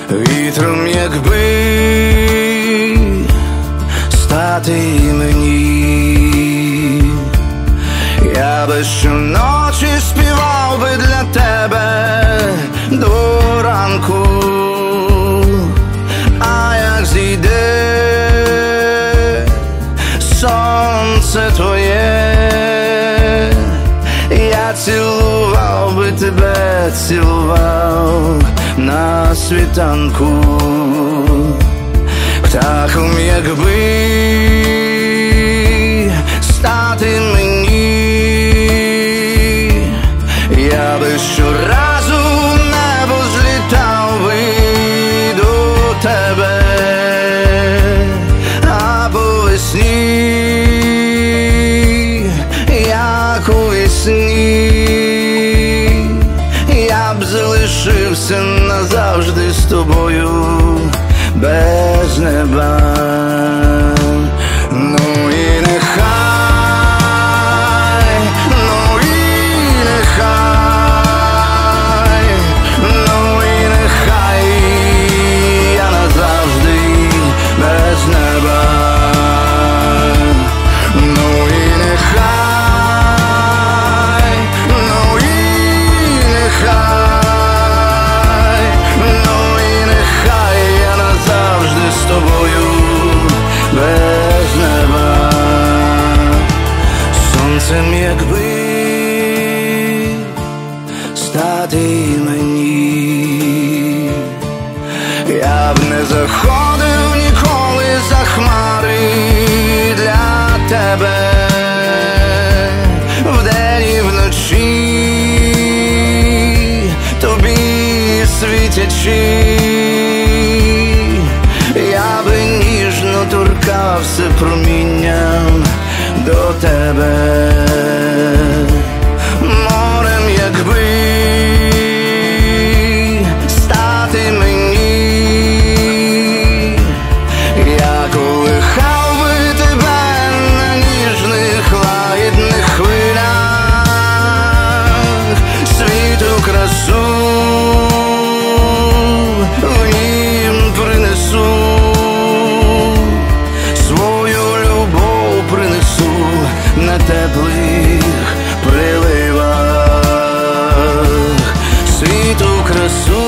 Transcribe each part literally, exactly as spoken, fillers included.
вітром, якби стати мені, я би щоночі співав би для тебе до ранку, а як зійде сонце твоє, я цілував би тебе, цілував на світанку, птахом, якби стати мені, я би щоразу в небо злітав би до тебе, а по весні, як у весні, я б залишився назавжди з тобою без неба. Ну і нехай, ну і нехай, ну і нехай я назавжди без неба. Ну і нехай, ну і нехай, ну і нехай я назавжди з тобою без неба. Сонцем, якби стати мені, я б не заходив ніколи за хмари для тебе, вдень і вночі тобі світячи, я би ніжно торкався промінням до тебе, морем, якби стати мені, я колихав би тебе на ніжних лагідних хвилях, світу красу в нім принесу, свою любов принесу на теплих приливах, світу красу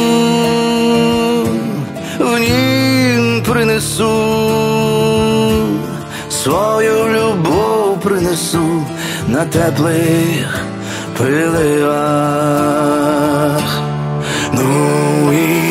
в нім принесу, свою любов принесу на теплих приливах. Ну і